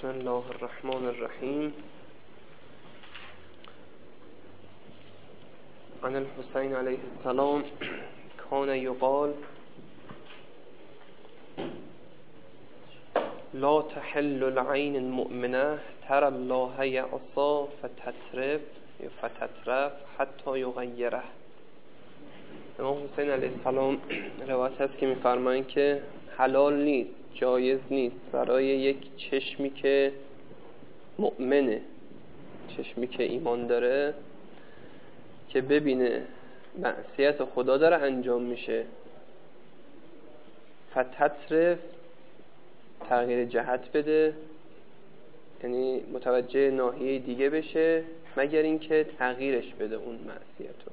بسم الله الرحمن الرحیم. عن الحسین علیه السلام کان یقال لا تحل العین المؤمنه ترى الله یعصا فتترف حتی یغیره. امام حسین علیه السلام روایت هست که می‌فرمایند که حلال نیست، جایز نیست برای یک چشمی که مؤمنه، چشمی که ایمان داره، که ببینه معصیت خدا داره انجام میشه، فتترف، تغییر جهت بده، یعنی متوجه ناحیه دیگه بشه، مگر اینکه تغییرش بده اون معصیتو.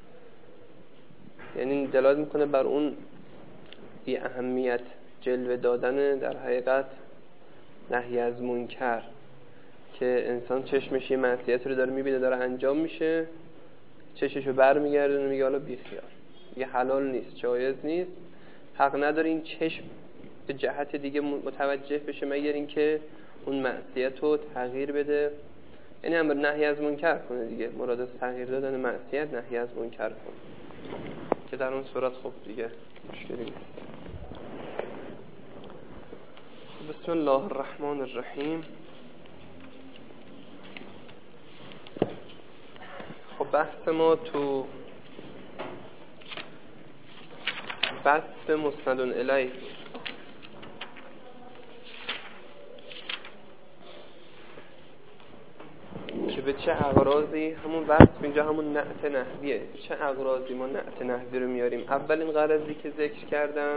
یعنی دلالت میکنه بر اون بی اهمیت جلوه دادن در حقیقت نهی از منکر، که انسان چشمش یه معصیت رو داره میبینه داره انجام میشه، چشمشو بر میگردونه میگه حالا بیخیال، یه حلال نیست، جایز نیست، حق نداره این چشم به جهت دیگه متوجه بشه مگر اینکه اون معصیت رو تغییر بده. یعنی امر نهی از منکر کنه دیگه، مراد از تغییر دادن معصیت نهی از منکر کنه، که در اون صورت خب دیگه مشکلی نیست. بسم الله الرحمن الرحیم. خب بحث ما تو بحث مسند الیه که به چه اغراضی، همون بحث اینجا همون نعت نحویه، چه اغراضی ما نعت نحوی رو میاریم. اولین غرضی که ذکر کردم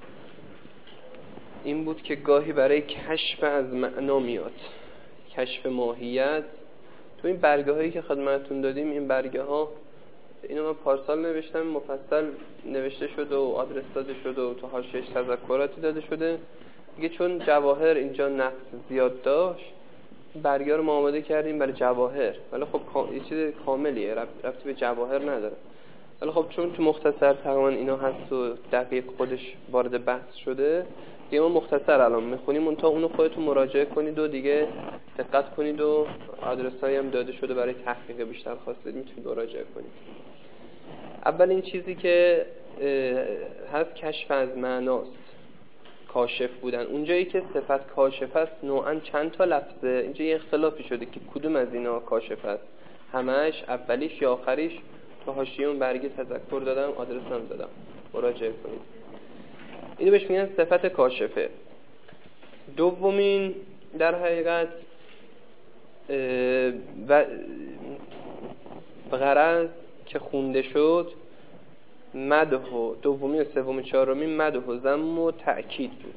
این بود که گاهی برای کشف از معنا میاد، کشف ماهیت. تو این برگه هایی که خدمتتون دادیم، این برگه ها اینو من پارسال نوشتم، مفصل نوشته شده و آدرس داده شده و تو حاشیه‌اش تذکراتی داده شده دیگه. چون جواهر اینجا نقص زیاد داشت، برگه رو ما آماده کردیم برای جواهر، ولی خب یه چیز کاملیه، ربطی به جواهر نداره. ولی خب چون تو مختصر تقریبا اینا هست و دقیق خودش وارد بحث شده دیگه، ما مختصر الان میخونیم، اون تا اونو خودتون مراجعه کنید و دیگه دقت کنید و آدرسایی هم داده شده برای تحقیق بیشتر خواستید میتونید مراجعه کنید. اول این چیزی که هست کشف از معناست، کاشف بودن. اونجایی که صفت کاشف است نوعا چند تا لفظه، اینجا یه اختلافی شده که کدوم از اینا کاشف است، همش، اولیش یا آخریش. تو حاشیه اون برگه تذکر دادم، آدرس هم دادم، مراجعه کنید. اینو بهش میگن صفت کاشفه. دومین در حقیقت غرض که خونده شد مدح و دومی و سوم و چهارمی مدح و ذم و تأکید بود،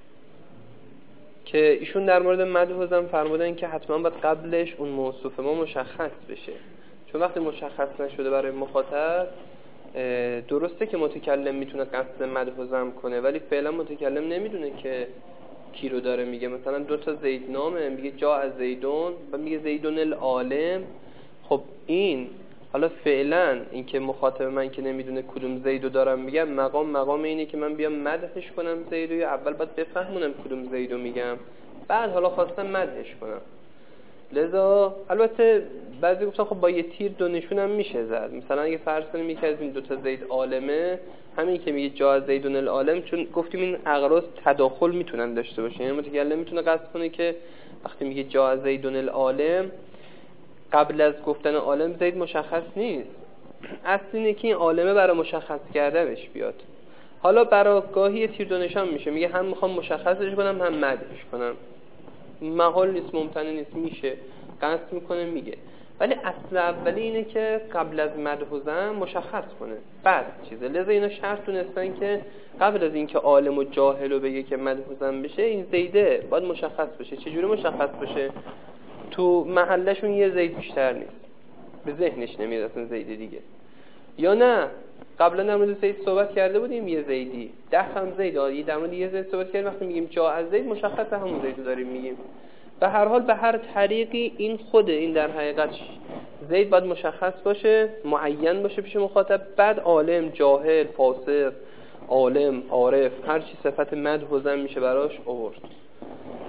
که ایشون در مورد مدح و ذم فرمودن که حتما باید قبلش اون موصوف ما مشخص بشه، چون وقتی مشخص نشده برای مخاطب، درسته که متکلم میتونه قصد مدح و ذم کنه، ولی فعلا متکلم نمیدونه که کی رو داره میگه. مثلا دو تا زید نامه، میگه جاء زیدون و میگه زیدون العالم. خب این حالا فعلا این که مخاطب من که نمیدونه کدوم زیدو دارم میگم، مقام اینه که من بیام مدحش کنم زیدو، یا اول باید بفهمونم کدوم زیدو میگم، بعد حالا خواستم مدحش کنم. لذا البته بعضی گفتن خب با یه تیر دو نشون هم میشه زد. مثلا اگه فرض کنیم یکی از این دو تا زید عالمه، همین که میگه جاء زیدون العالم، چون گفتیم این اغراض تداخل میتونن داشته باشه، یعنی متکلم میتونه قصد کنه که وقتی میگه جاء زیدون العالم، قبل از گفتن عالم زید مشخص نیست، اصل اینه که این عالمه برای مشخص کردنش بیاد. حالا برای گاهی تیر دو نشان میشه، میگه هم میخوام مشخصش کنم هم مدحش کنم، محال نیست، ممتنع نیست، میشه، قصد میکنه میگه. ولی اصل اولی اینه که قبل از مدح و ذم مشخص کنه، بعد چیزه. لذا اینا شرط دونستن که قبل از اینکه عالم و جاهل رو بگه که مدح و ذم بشه، این زیده باید مشخص بشه. چجوری مشخص بشه؟ تو محلشون یه زید بیشتر نیست، به ذهنش نمیاد اصلا زید دیگه، یا نه قبلا در مورد زید صحبت کرده بودیم، یه زیدی 10 هم زید، یه در مورد یه زید صحبت کردیم، وقتی میگیم جا از زید مشخصه همون زیدو داریم میگیم. به هر حال به هر طریقی این خوده، این در حقیقت زید باید مشخص باشه، معین باشه پیش مخاطب، بعد عالم، جاهل، فاسق، عالم، عارف، هر چی صفت مدح و ذم میشه براش آورد.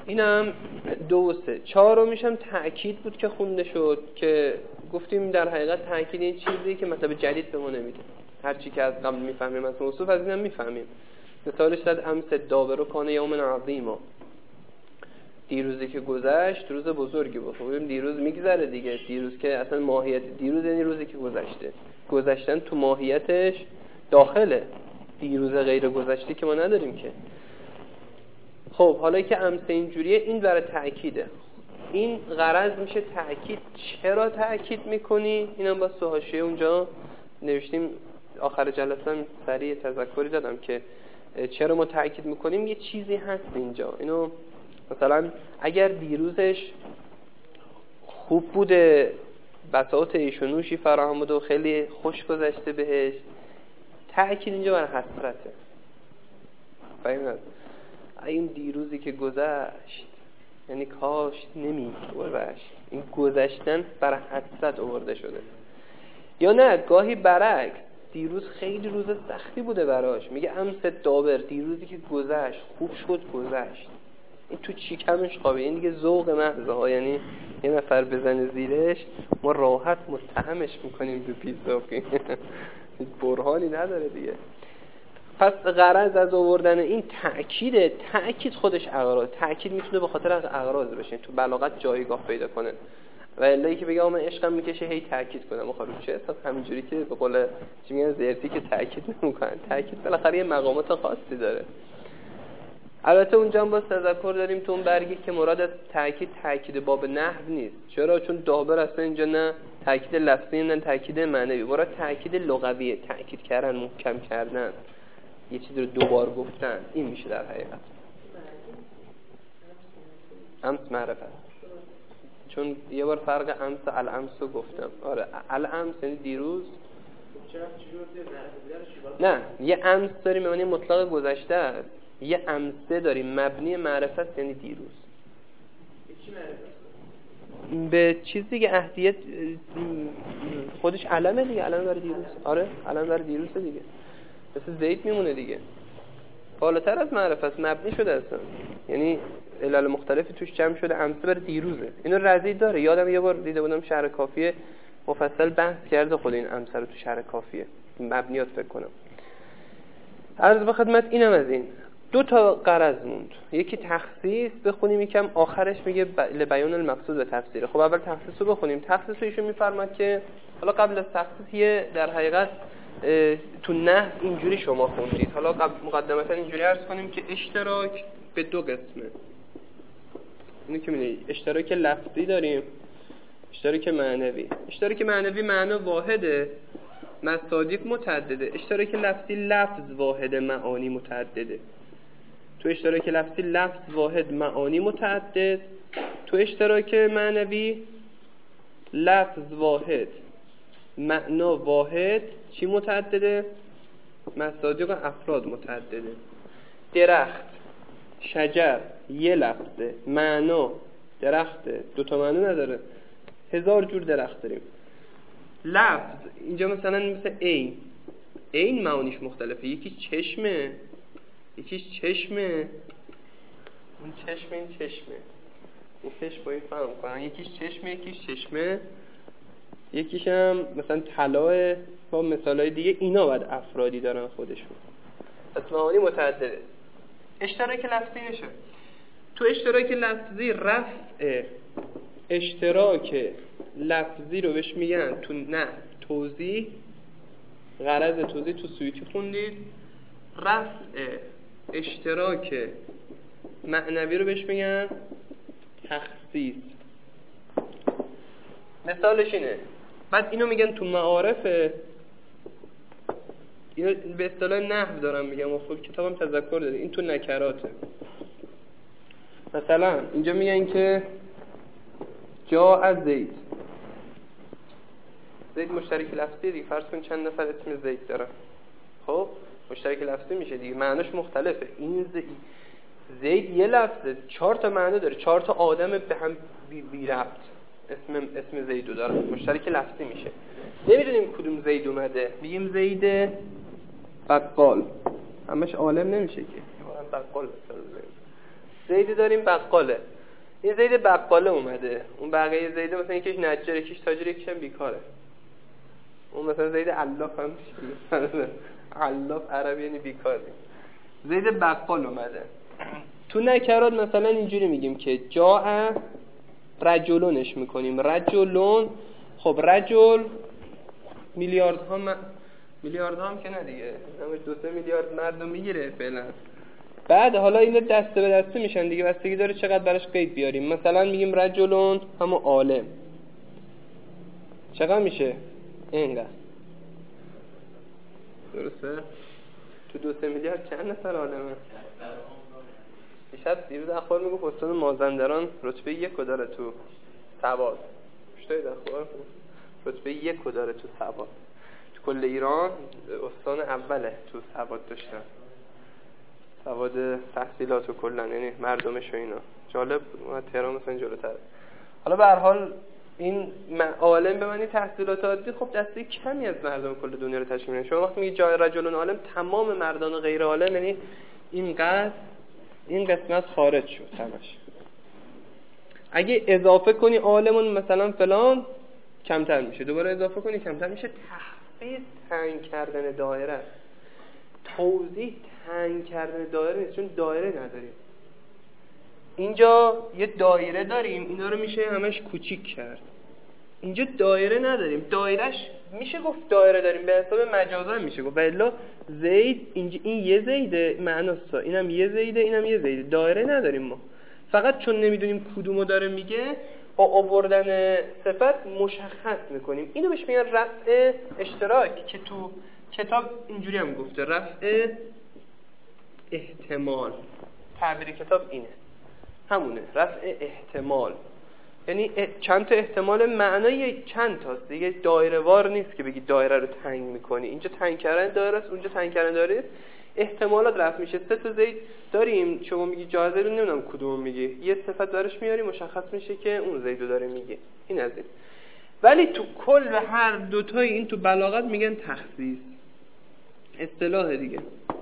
اینم 2 و 3. 4 میشم تأکید بود که خونده شد که گفتیم در حقیقت تأکید این چیزی که مطلب جدید به ما نمیده. هر چی که از قبل میفهمیم از موصوف از اینم میفهمیم. مثالش داد امس داورو کانه یوم عظیم. دیروزی که گذشت روز بزرگی بود. خب دیروز میگذره دیگه. دیروز که اصلا ماهیت دیروز یعنی روزی که گذشته. گذشتن تو ماهیتش داخله. دیروز غیر گذشته که ما نداریم که. خب حالا که امس اینجوریه این برای تأکیده. این غرض میشه تأکید. چرا تأکید میکنی؟ اینم با حاشیه اونجا نوشتیم. آخر جلسه هم سریع تذکری دادم که چرا ما تأکید میکنیم. یه چیزی هست اینجا. اینو مثلا اگر دیروزش خوب بوده، بساط ایشونوشی فراهم بوده و خیلی خوش گذشته بهش، تأکید اینجا بر حسرته. فهمیدید؟ این دیروزی که گذشت یعنی کاش نمی‌گذشت. این گذشتن بر حسرت آورده شده. یا نه گاهی برعکس، دیروز خیلی روز سختی بوده براش، میگه امس داور، دیروزی که گذشت خوب شد گذشت. این تو چیکمش خوابه. این دیگه ذوق محضه ها. یعنی یه نفر بزنه زیرش ما راحت متهمش میکنیم به پیزافی. برهانی نداره دیگه. پس غرض از آوردن این تأکیده. تأکید خودش اغراض. تأکید میتونه به خاطر از اغراض بشه، تو بلاغت جایگاه پیدا کنه. و الا که بگه من عشقم میکشه هی تأکید کنم آخر چه حساب، همینجوری که به قول چی میگن زرتی که تأکید نمیکنن. تأکید بالاخره یه مقامات خاصی داره. البته اونجا هم باز تذکر داریم تو اون برگی که مراد از تأکید باب نحو نیست. چرا؟ چون دابر اصلا اینجا نه تأکید لفظی نه تأکید معنوی، مراد تأکید لغویه. تأکید کردن، محکم کردن، یه چیزی رو دوبار گفتن. این میشه در حقیقت امس معرفت. چون یه بار فرق امس و الامس رو گفتم. آره الامس یعنی دیروز. نه یه امس داریم یعنی مطلق گذشته است. یه امسه داریم مبنی معرفت یعنی دیروز. به چیزی که عهدیت خودش علمه دیگه. علم برای دیروز. آره علم برای دیروز دیگه. مثل زید میمونه دیگه. بالاتر از معرفت مبنی شده اصلا. یعنی علل مختلفی توش جمع شده. امسه برای دیروزه. اینو رضی داره. یادم یه بار دیده بودم شرح کافیه مفصل بحث کرده خود این امسه رو تو شرح کافیه. مبنیات فکر کنم. عرض به خدمت اینم از این. 2 تا غرض موند. یکی تخصیص بخونیم، یکم آخرش میگه لبیان المقصود و تفسیره. خب اول تخصیص رو بخونیم. تخصیص رو ایشون میفرماد که حالا قبل از تخصیص یه در حقیقت تو نحو اینجوری شما خوندید. حالا مقدمتا اینجوری عرض کنیم که اشتراک به 2 قسمه. اینو که می‌دونید اشتراک لفظی داریم، اشتراک معنوی. اشتراک معنوی معنا واحده، مصادیق متعدده. اشتراک لفظی لفظ واحد، معانی متعدده. تو اشتراک لفظی لفظ واحد، معانی متعدد. تو اشتراک معنوی لفظ واحد، معنا واحد، چی متعدده؟ مصادیق و افراد متعدده. درخت، شجر یه لفظه، معنا درخته، 2 تا معنا نداره. 1000 جور درخت داریم. لفظ اینجا مثلا مثل عین معانیش مختلفه. یکی چشمه، یکیش چشمه، اون چشم این چشمه، این چشم باید فهم کنن. یکیش چشمه، یکیش چشمه، یکیش هم مثلا طلاه با مثالای دیگه. اینا باید افرادی دارن خودشون. پس معانی متعدده. اشتراک لفظی نشه. تو اشتراک لفظی رفع اشتراک لفظی رو بهش میگن تو نه توضیح. غرض توضیح تو سویتی خوندید. رفع اشتراک معنوی رو بهش میگن تخصیص. مثالش اینه. بعد اینو میگن تو معارفه. اینو به اصطلاح نحو دارم میگم و خب کتابم تذکر داده. این تو نکراته. مثلا اینجا میگن که جا از زید مشترک لفظی دیگه. فرض کن چند نفر اسم زید دارن. خب مشترک لفظی میشه دیگه. معناش مختلفه. این زید یه لفظه، 4 تا معنی داره، 4 تا آدم به هم بی ربط اسم زیدو داره. مشترک لفظی میشه. نمیدونیم کدوم زید اومده. میگیم زید بقال. همش عالم نمیشه که. بقال مثلا زید داریم بقاله. این زید بقاله اومده، اون بقیه زید مثلا یکیش نجار، یکیش تاجر، یکیش هم بیکاره. اون مثلا زید علاف هم میشه. علاف عربی یعنی بیکاری. زید بقال اومده. تو نکرات مثلا اینجوری میگیم که جاء رجلونش میکنیم، رجلون. خب رجل میلیاردها هم که نه دیگه، همش 2-3 میلیارد مردم میگیره فعلا. بعد حالا اینا دسته به دسته میشن دیگه، بستگی داره چقدر براش قید بیاریم. مثلا میگیم رجلون همون عالم، چقدر میشه؟ اینقدر. درسته؟ تو 2-3 میلیارد چند نفر عالمه؟ دیشب دیروز اخبار میگفت استان مازندران رتبه 1 داره تو سواد. شتاید اخبار؟ رتبه 1 داره تو سواد. تو کل ایران استان اوله تو سواد داشتن. سواد تحصیلات و کلا یعنی مردمش و اینا. جالب بود. تهران مثلا جلوتره. حالا به هر حال این عالم به معنی تحصیلات عادی خب دسته کمی از مردم کل دنیا رو تشکیل میده. شما وقتی میگی جای رجلون عالم، تمام مردان غیر عالم، یعنی این قسمت خارج شد همش. اگه اضافه کنی عالمون مثلا فلان، کمتر میشه. دوباره اضافه کنی کمتر میشه. تخصیص تنگ کردن دایره، توضیح تنگ کردن دایره نیست، چون دایره نداریم. اینجا یه دایره داریم، اینا رو میشه همش کوچیک کرد. اینجا دایره نداریم. دایرهش میشه گفت دایره داریم، به حساب مجازا میشه گفت. الا زید اینجا این یه زیده معناست، اینم یه زیده، اینم یه زیده. دایره نداریم ما. فقط چون نمیدونیم کدومو داره میگه، با آوردن صفت مشخص میکنیم. اینو بهش میگن رفع اشتراک، که تو کتاب اینجوری هم گفته، رفع احتمال. تعبیر کتاب اینه، همونه، رفع احتمال. یعنی چند تا احتمال معنای چند تاست دیگه، دایره وار نیست که بگی دایره رو تنگ میکنی. اینجا تنگ کردن دایره است، اونجا تنگ کردن دایره است. احتمالات رفع میشه. 3 تا زید داریم، شما میگی جازه رو نمیدونم کدوم میگی، یه صفت دارش میاری مشخص میشه که اون زیدو داره میگه. این از این. ولی تو کل هر دوتای این تو بلاغت میگن تخصیص، اصطلاح دیگه.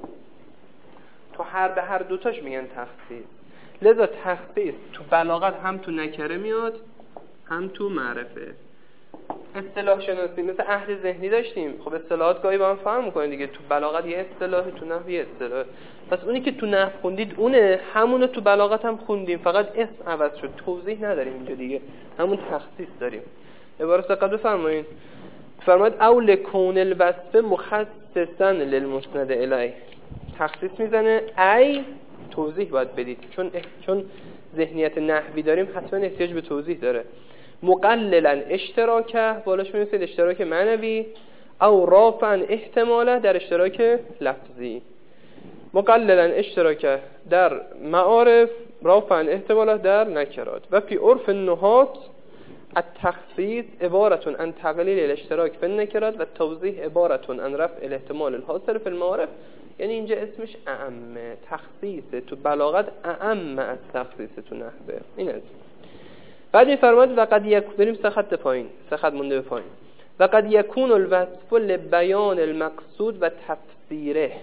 تو هر دوتاش میگن تخصیص. لذا تخصیص تو بلاغت هم تو نکره میاد هم تو معرفه. اصطلاح شناسی مثل اهل ذهنی داشتیم، خب اصطلاحات گاهی با هم فرق میکنه دیگه. تو بلاغت یه اصطلاح، تو نحو یه اصطلاح. پس اونی که تو نحو خوندید اونه، همونو تو بلاغت هم خوندیم، فقط اسم عوض شد. توضیح نداریم اینجا دیگه، همون تخصیص داریم. عبارت دقت بفرمایید. فرماید او لکون الوصف مخصصا للمسند الیه. تخصیص میزنه، ای توضیح باید بدید، چون ذهنیت نحوی داریم حتما احتیاج به توضیح داره. مقللا اشتراکه، بالاش می‌نویسید اشتراک معنوی، او رافعا احتماله در اشتراک لفظی. مقللا اشتراکه در معارف، رافعا احتماله در نکرات. و فی عرف النحات التخصیص عبارة عن تقلیل الاشتراک فی النکرات و توضیح عبارة عن رفع الاحتمال الحاصل فی المعارف. یعنی اینجا اسمش اعم، تخصیص تو بلاغت اعم از تخصیص تو نحوه. این است. بعد می‌فرماید و قد یک، بریم سه خط مونده به پایین. و قد یکون الوصف لبیان المقصود و تفسیره.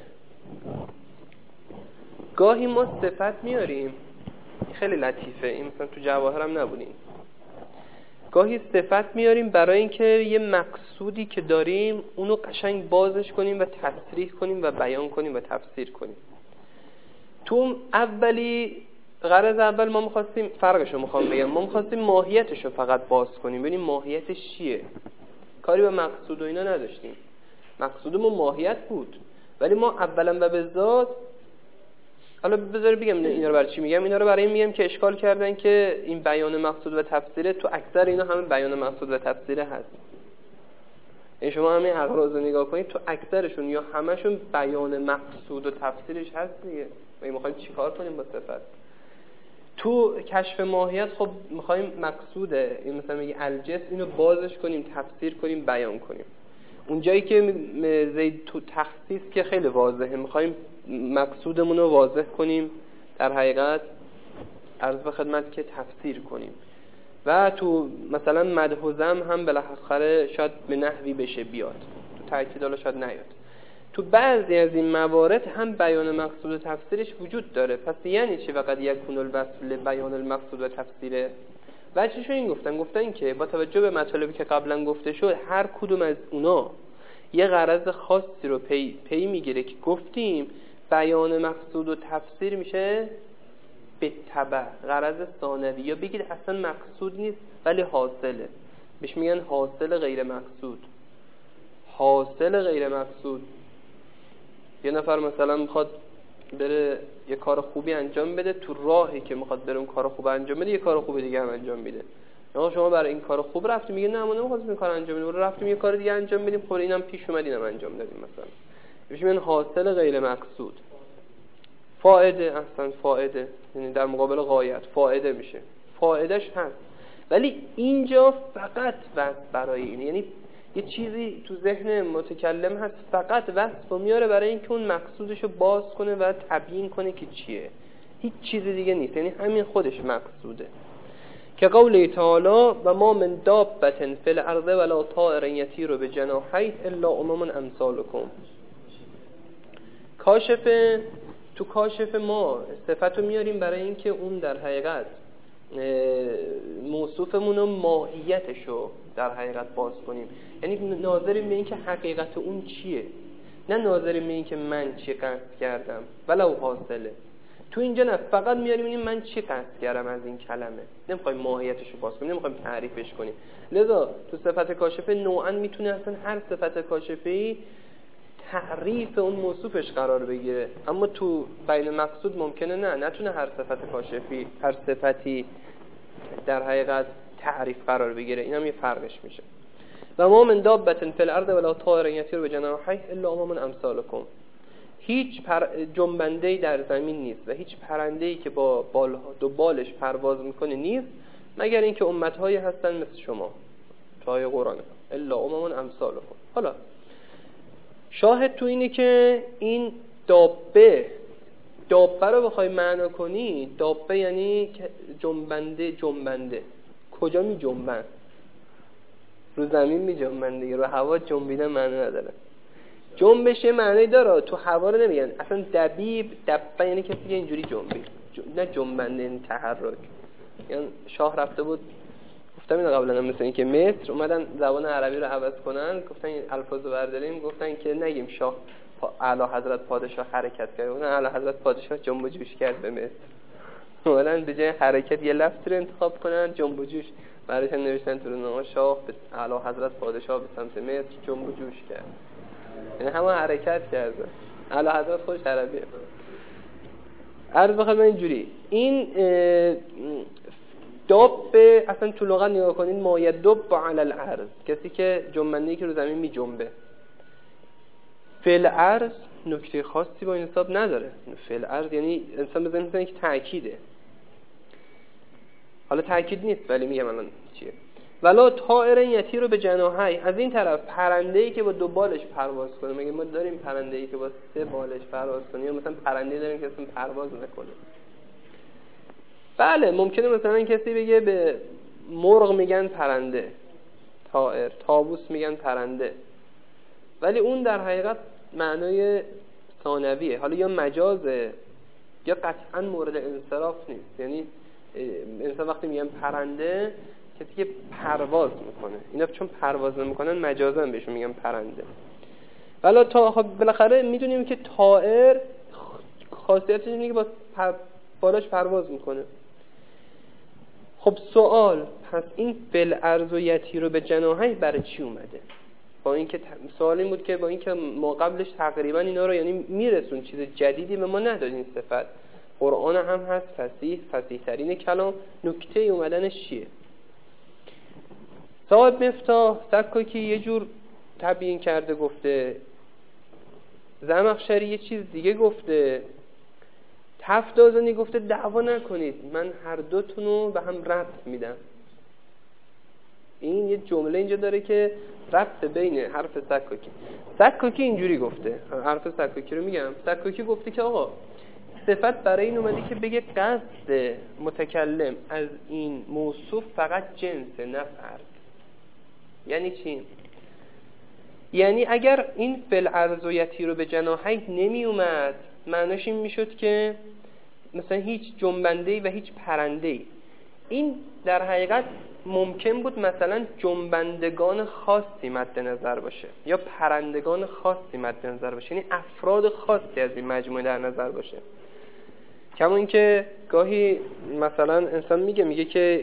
گاهی ما صفت میاریم، خیلی لطیفه این، مثلا تو جواهر هم نبودین. گاهی صفت میاریم برای اینکه یه مقصودی که داریم اونو قشنگ بازش کنیم و تصریح کنیم و بیان کنیم و تفسیر کنیم. تو غرض اول ما می‌خواستیم، فرقشو می‌خوام بگم، ما می‌خواستیم ماهیتشو فقط باز کنیم، ببینیم ماهیتش چیه. کاری به مقصود و اینا نداشتیم. مقصودمون ماهیت بود، ولی ما اولا و به ذات، حالا بذار بگم اینا رو برای چی میگم. اینا رو برای این میگم که اشکال کردن که این بیان مقصود و تفسیره، تو اکثر اینا همه بیان مقصود و تفسیره هست. این شما همین اغراض رو نگاه کنید، تو اکثرشون یا همشون بیان مقصود و تفسیرش هست دیگه. ما می‌خوایم چیکار کنیم با صفت؟ تو کشف ماهیت خب می‌خوایم مقصوده، این مثلا میگه الجس، اینو بازش کنیم، تفسیر کنیم، بیان کنیم. اون جایی که زید تو تخصیص که خیلی واضحه، می‌خوایم مقصودمون رو واضح کنیم، در حقیقت عرض به خدمت که تفسیر کنیم. و تو مثلا مدح و ذم هم بالاخره شاید به نحوی بشه بیاد، تو تأکید حالا شاید نیاد. تو بعضی از این موارد هم بیان مقصود و تفسیرش وجود داره. پس یعنی چی فقط یکون الوصل بیان المقصود و تفسیره؟ وجهش این گفتن که با توجه به مطالبی که قبلا گفته شد، هر کدوم از اونا یه غرض خاصی رو پی میگیره که گفتیم بیان مقصود و تفسیر میشه به تبع غرض ثانوی، یا بگید اصلا مقصود نیست ولی حاصله، بهش میگن حاصل غیر مقصود. حاصل غیر مقصود، یه نفر مثلا میخواد بره یه کار خوبی انجام بده، تو راهی که میخواد بره اون کار خوب انجام بده یه کار خوب دیگه هم انجام میده. یا شما برای این کار خوب رفتیم، میگه نه ما نمیخواستیم این کار انجام بدیم، رفتیم یه کار دیگه انجام بدیم، خب اینم پیش اومد اینم انجام دادیم مثلا. بهش میگن حاصل غیر مقصود. فائده، اصلا فائده یعنی در مقابل غایت فائده میشه، فائدهش هست، ولی اینجا فقط وصف برای اینه، یعنی یه چیزی تو ذهن متکلم هست فقط وصف رو میاره برای اینکه اون مقصودشو باز کنه و تبیین کنه که چیه، هیچ چیز دیگه نیست، یعنی همین خودش مقصوده. که قول تعالی و ما من دابة فی الارض ولا طائر یطیر بجناحیه الا امم امثالکم. تو کاشف ما صفتو میاریم برای اینکه اون در حقیقت موصوفمون و ماهیتشو در حقیقت باز کنیم، یعنی ناظریم به این که حقیقت اون چیه، نه ناظریم به این که من چی قصد کردم ولو حاصله. تو اینجا نه، فقط میاریم این من چی قصد کردم از این کلمه، نمیخوایم ماهیتشو باز کنیم، نمیخوایم تعریفش کنیم. لذا تو صفت کاشفه نوعا میتونه اصلا هر صفت کاشفه‌ای تعریف اون موصوفش قرار بگیره، اما تو بین مقصود ممکنه نتونه هر صفت کاشفی هر صفتی در حقیقت تعریف قرار بگیره. این هم یه فرقش میشه. و ما من دابة فی الارض ولا طائر یطیر بجناحیه الا امم امثالکم. هیچ جنبنده‌ای در زمین نیست و هیچ پرنده‌ای که با دو بالش پرواز میکنه نیست مگر اینکه امت‌هایی هستن مثل شما. تو آیه قرآن الا امم امثالکم. حالا شاهد تو اینه که این دابه رو بخوای معنا کنی، دابه یعنی جنبنده. کجا می جنبن؟ رو زمین می جنبن، رو هوا جنبیدن معنی نداره. جنبش معنی داره، تو هوا رو نمیگن. اصلا دبه یعنی کسی که اینجوری جنبید، نه جنبنده یعنی تحرک. یعنی شاه رفته بود، گفتم اینو قبلا مثل این که مصر اومدن زبان عربی رو عوض کنن، گفتن این الفاظو برداریم، گفتن که نگیم شاه اعلی حضرت پادشاه حرکت کرد، اون اعلی حضرت پادشاه جنب و جوش کرد به مصر. اولا به جای حرکت یه لفظ رو انتخاب کنن، جنب و جوش برایش نوشتن تو روزنامه شاه به اعلی حضرت پادشاه به سمت مصر جنب و جوش کرد، یعنی همون حرکت کرده. اعلی حضرت خودش عربیه. عرض بخوام اینجوری، این داب اصلا تو لغت نگاه کنید ما یدب علی الارض، کسی که جنبنده‌ای که رو زمین می جنبه. فی الارض نکته خاصی با این حساب نداره. فی الارض یعنی انسان بزنید می‌زنه که تأکیده. حالا تأکید نیست ولی میگم الان چیه. ولا طائر یطیر به جناحیه، از این طرف پرنده‌ای که با دو بالش پرواز کنه. مگه ما داریم پرنده‌ای که با سه بالش پرواز کنه، یا مثلا پرنده‌ای داریم که اصلا پرواز نکنه؟ بله ممکنه مثلا کسی بگه به مرغ میگن پرنده، طائر، طاووس میگن پرنده، ولی اون در حقیقت معنای ثانویه. حالا یا مجازه یا قطعا مورد انصراف نیست. یعنی انسان وقتی میگن پرنده کسی که پرواز میکنه، اینا چون پرواز نمیکنن مجازا بهشون میگن پرنده. ولی خب بالاخره میدونیم که طائر خاصیتش اینه که با بالاش پرواز میکنه. خب سوال، پس این فل ارض و یطیر به جناحیه برای چی اومده؟ با اینکه سوال این بود که با اینکه ما قبلش تقریبا اینا رو یعنی میرسون، چیز جدیدی به ما ندادین صفت. قرآن هم هست فصیح ترین کلام، نکته اومدنش چیه؟ صاحب مفتاح سکاکی یه جور تبیین کرده گفته، زمخشری یه چیز دیگه گفته، تفدازنی گفته دعوا نکنید من هر دوتون رو به هم ربط میدم. این یه جمله اینجا داره که ربط بین حرف سکاکی اینجوری گفته، حرف سکاکی رو میگم. سکاکی گفته که آقا صفت برای این اومده که بگه قصد متکلم از این موصوف فقط جنسه نه فرد. یعنی چی؟ یعنی اگر این فالارض یطیر بجناحیه نمی اومد، معناش این میشد که مثلا هیچ جنبنده‌ای و هیچ پرنده‌ای. این در حقیقت ممکن بود مثلا جنبندگان خاصی مد نظر باشه یا پرندگان خاصی مد نظر باشه، یعنی افراد خاصی از این مجموعه در نظر باشه. کما اینکه گاهی مثلا انسان میگه که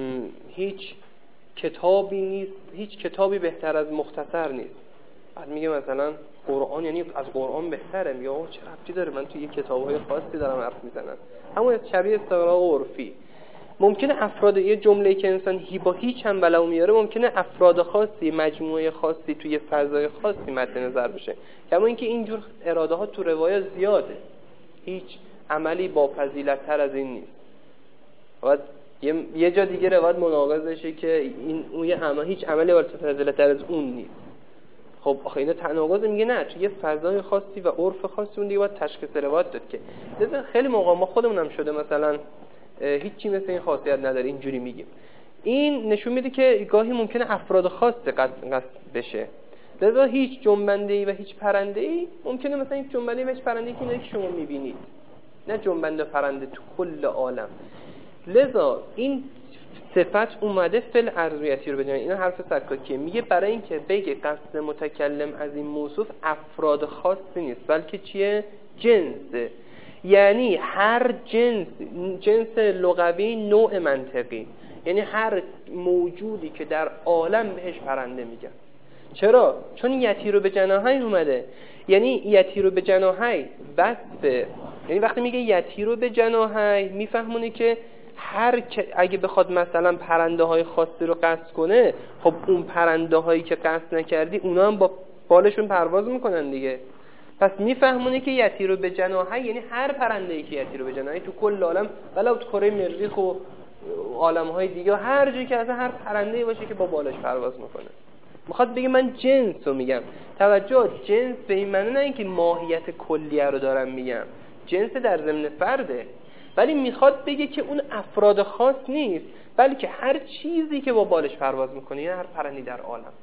هیچ کتابی نیست، هیچ کتابی بهتر از مختصر نیست. بعد میگه مثلا قرآن یعنی از قرآن بهتره. میگه چه ربطی داره، من توی کتاب‌های خاصی دارم حرف میزنم. همون شبیه استقراء عرفی. ممکنه افراد یه جمله‌ای که انسان با هیچ هم بلو میاره، ممکنه افراد خاصی، مجموعه خاصی توی فضای خاصی مد نظر بشه. کما اینکه اینجور اراده ها تو روایات زیاده. هیچ عملی با فضیلت‌تر از این نیست. بعد یه جا دیگه روایت مناقضشه که این اون یه هیچ عملی با فضیلت‌تر از اون نیست. خب آخه اینا تناقض. میگه نه، تو یه فضای خاصی و عرف خاصی اون دیگه باید تشخیص روایت داد. که لذا خیلی موقع ما خودمونم شده مثلا هیچی مثل این خاصیت نداره اینجوری میگیم. این نشون میده که گاهی ممکنه افراد خاص قصد بشه. لذا هیچ جنبنده‌ای و هیچ پرنده‌ای ممکنه مثلا این جنبنده و هیچ پرنده‌ای که شما میبینید، نه جنبنده پرنده تو کل عالم. لذا این صفت اومده فالارض یطیر بجناحیه. این حرف سکاکیه. میگه برای اینکه بگه قصد متکلم از این موصوف افراد خاصی نیست، بلکه چیه؟ جنسه. یعنی هر جنس لغوی، نوع منطقی، یعنی هر موجودی که در عالم بهش پرنده میگن. چرا؟ چون یطیر بجناحیه اومده. یعنی یطیر بجناحیه وصفه. یعنی وقتی میگه یطیر بجناحیه میفهمونه که اگه بخواد مثلا پرنده های خاصی رو قصد کنه، خب اون پرنده هایی که قصد نکردی اونا هم با بالشون پرواز میکنن دیگه. پس میفهمونه که یطیر بجناحیه یعنی هر پرنده‌ای که یطیر بجناحیه تو کل عالم، ولو تو کره مریخ و عالم‌های دیگه، هر جایی که اصلا هر پرنده‌ای باشه که با بالش پرواز میکنه. میخواد بگه من جنس رو میگم. توجه، جنس به این معنی نه اینکه ماهیت کلیه رو دارم میگم، جنس در ضمن فرده، ولی میخواد بگه که اون افراد خاص نیست، بلکه هر چیزی که با بالش پرواز میکنه، یعنی هر پرنده‌ای در عالم.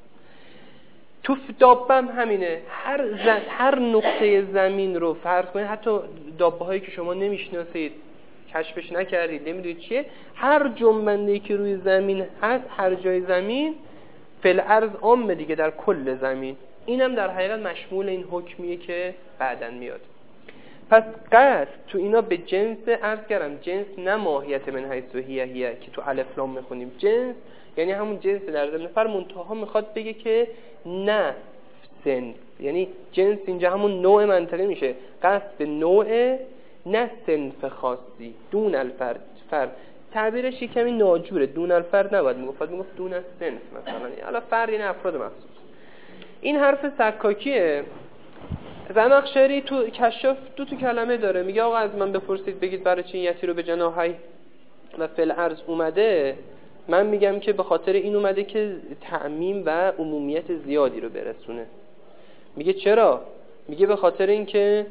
تو دابه هم همینه. هر نقطه زمین رو فرض کنید، حتی دابه هایی که شما نمیشناسید، کشفش نکردید، نمیدونید چیه، هر جنبنده‌ای که روی زمین هست، هر جای زمین، فالارض عامه دیگه، در کل زمین. اینم در حقیقت مشمول این حکمیه که بعداً میاد. پس قصد تو اینا به جنس، عرض کردم جنس نه ماهیت من حیث هیه که تو الف لام میخونیم. جنس یعنی همون جنس در ضمن فر، منتها میخواد بگه که نه سن، یعنی جنس اینجا همون نوع منطقی میشه. قصد به نوع، نه صنف خاصی. دون الفرد، فرد تعبیرش کمی ناجوره. دون الفرد نباید میگفت دون صنف مثلا، حالا فرد یعنی افراد مخصوص. این حرف سکاکیه. زمخشری تو کشاف دو کلمه داره. میگه آقا از من بپرسید بگید برای چی یطیر بجناحیه و فالارض اومده. من میگم که به خاطر این اومده که تعمیم و عمومیت زیادی رو برسونه. میگه چرا؟ میگه به خاطر این که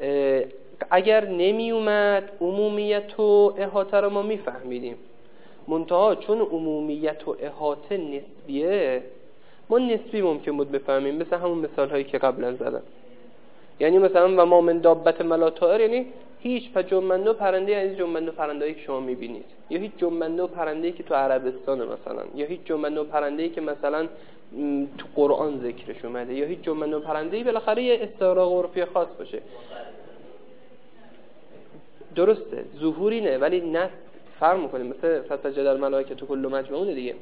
اگر نمی اومد عمومیت و احاطه رو ما میفهمیدیم، منتها چون عمومیت و احاطه نسبیه، ما نسبی ممکن بود بفهمیم، مثل همون مثال هایی که قبلا زدم. یعنی مثلا و ما من دابت ملا طائر، یعنی هیچ جنبنده و پرنده از جنبنده و پرنده‌ای که شما می‌بینید، یا هیچ جنبنده و پرنده‌ای که تو عربستان مثلا، یا هیچ جنبنده و پرنده‌ای که مثلا تو قرآن ذکرش اومده، یا هیچ جنبنده و پرنده‌ای بالاخره یه استعراق عرفی خاص باشه. درسته ظهوری نه، ولی نه فرق می‌کنه. مثل فسجد الملائکه تو کل مجموعه دیگه.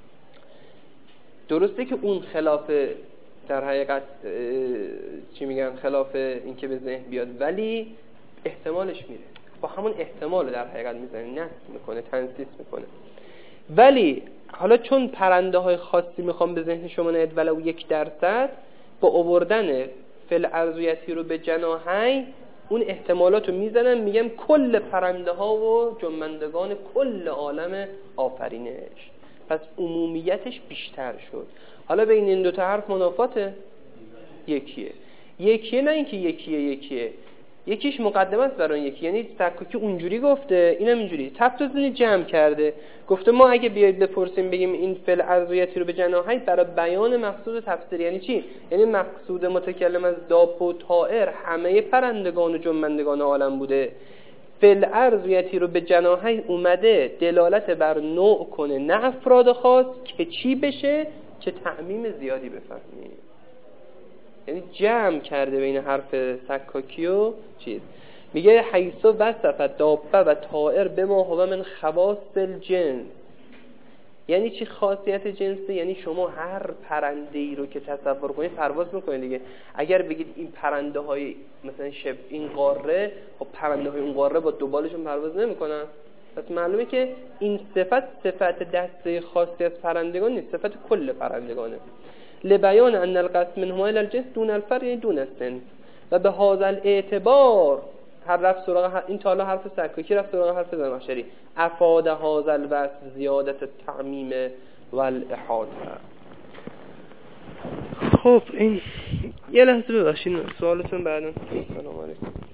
درسته که اون خلاف در حقیقت چی میگن، خلاف این که به ذهن بیاد، ولی احتمالش میره. با همون احتمال در حقیقت میزنه، نصب میکنه، تنصیص میکنه. ولی حالا چون پرنده های خاصی میخوام به ذهن شما نیاد ولو 1%، با آوردن فالارض یطیر بجناحیه اون احتمالات رو میزنن، میگم کل پرنده ها و جنبندگان کل عالم آفرینش. پس عمومیتش بیشتر شد. حالا بین این دوتا حرف منافاته؟ یکیه. نه اینکه یکیه. یکیش مقدمه است برای یکی، یعنی سکاکی اونجوری گفته اینم اینجوری. تفتزونی جمع کرده گفته ما اگه بیاید بپرسیم بگیم این فعل ارضیتی رو به جناحین برای بیان مقصود تفسیر یعنی چی؟ یعنی مقصود متکلم از داب و طائر همه پرندگان و جنبندگان عالم بوده. فعل ارضیتی رو به جناحین اومده دلالت بر نوع کنه، نه افراد خاص، که چی بشه؟ که تعمیم زیادی بفهمیم. یعنی جمع کرده بین حرف سکاکی و چیز. میگه حیثو وصف دابه و طائر بما هو من خواص الجنس. یعنی چی خاصیت جنسی؟ یعنی شما هر پرنده‌ای رو که تصور کنید پرواز میکنید دیگه. اگر بگید این پرنده های مثلا این قاره، خب پرنده های اون قاره با دوبالشون پرواز نمیکنن. پس معلومه که این صفت دسته خاصی از پرندگان نیست، صفت کل پرندگانه. لبیان ان القسم منهما الى الجنس دون الفرع، یعنی دون السنف. و به هذا الاعتبار هر رفت سراغ این تالا حرف سکاکی رفت سراغ حرف زمخشری، افاد هذا الوصف زیادت التعمیم والاحاطه. خب این یه لحظه ببخشید سوالتون بعداً. سلام علیکم.